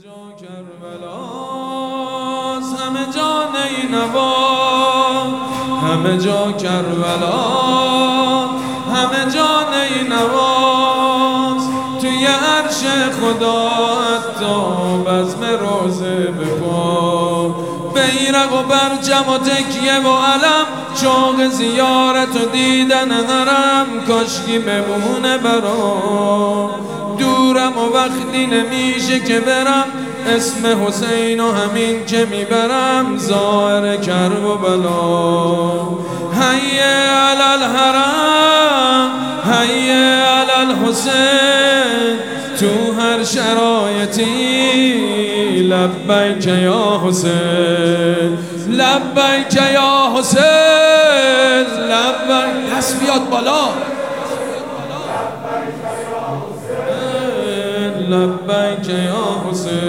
جا کربلاست، همه جا نینوا، همه جا کربلاست، همه جا نینواست. توی عرش خدا حتی بزم روزه بپا، بیرق و برجم و تکیه و علم، شوق زیارت و دیدن حرم، کاشکی بمونه برام. دورم و وقتی نمیشه که برم، اسم حسین و همین که میبرم، ظاهر کرب و بلا. حی علی الحرم، حی علی الحسین، تو هر شرایطی لبیک یا حسین، لبیک یا حسین، لبیک. دست بیاد بالا. لبیک یا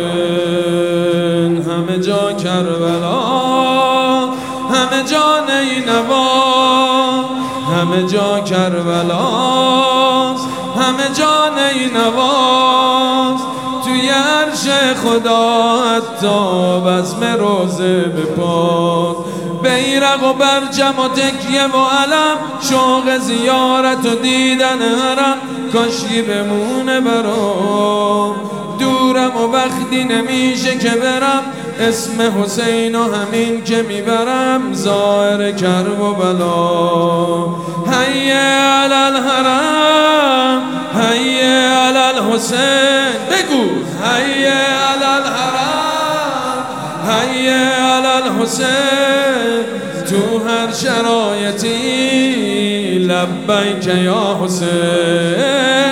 حسین، همه جا کربلا، همه جا نینوا، همه جا کربلاست، همه جا نینواست. توی عرش خدا حتی بزم روزه بپاد، بیرق و برجم و تکیه و علم، شوق زیارت و دیدن حرم، کاشکی بمونه برام. دورم و وقتی نمیشه که برم، اسم حسین و همین که میبرم، ظاهر کرب و بلا. حی علی الحرم، حی علی الحسین، بگو حی علی الحرم، حی علی الحسین، تو هر شرایطی لبیک یا حسین.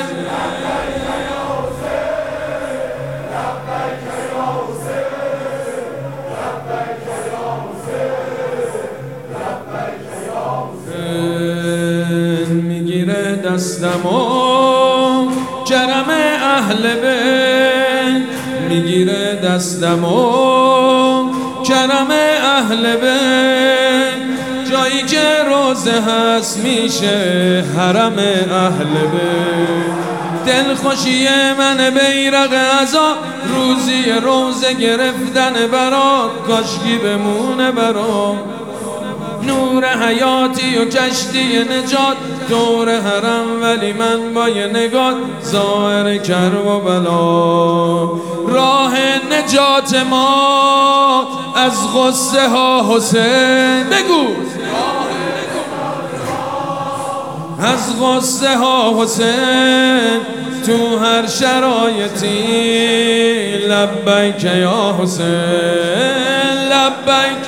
میگیره دستمو کرم اهل بیت، میگیره دستمو کرم اهل بیت، جایی که روزه هست میشه حرم اهل بیت. دلخوشی من بیرق عزا، روزی روزه گرفتن برات، کاشکی بمونه برات. نور حیاتی و کشتی نجات، دور حرم ولی من با یه نگات، ظاهر کرب و بلا. راه نجات ما از غصه ها حسین، بگو از غصه ها حسین، تو هر شرایطی لبیک یا حسین، لبیک.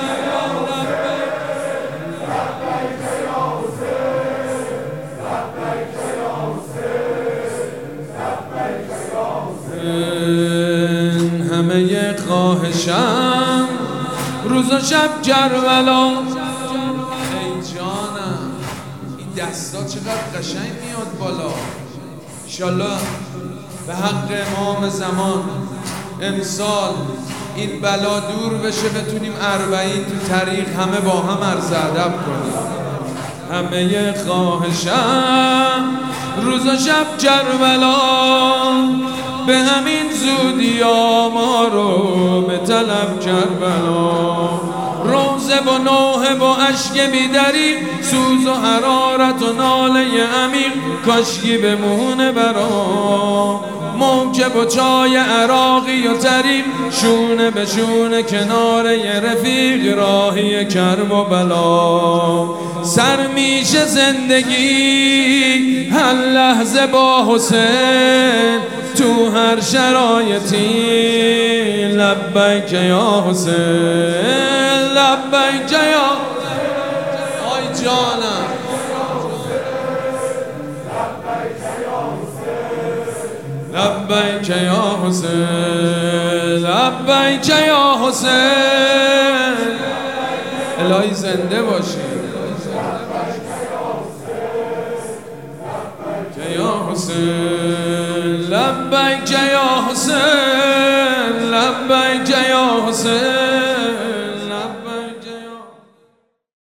همه خواهشم روز و شب کربلا. ای جانم این دستا چقدر قشنگ میاد بالا. انشالله به حق امام زمان امسال این بلا دور بشه، بتونیم 40 تو طریق همه با هم عرض ادب کنیم. همه خواهشم روز و شب کربلا، به همین زودی ما رو به طلب کربلا. روزه و نوحه و اشک بیدری، سوز و حرارت و ناله عمیق، کاشکی بمونه برام. موکب و چای عراقی و طریق، شونه به شونه کنار یه رفیق، راهی کرب و بلا. سر میشه زندگی هر لحظه با حسین، تو هر شرایطی لبیک یا حسین، لبیک یا. آی جانم لبیک یا حسین، لبیک یا حسین. الهی زنده باشی.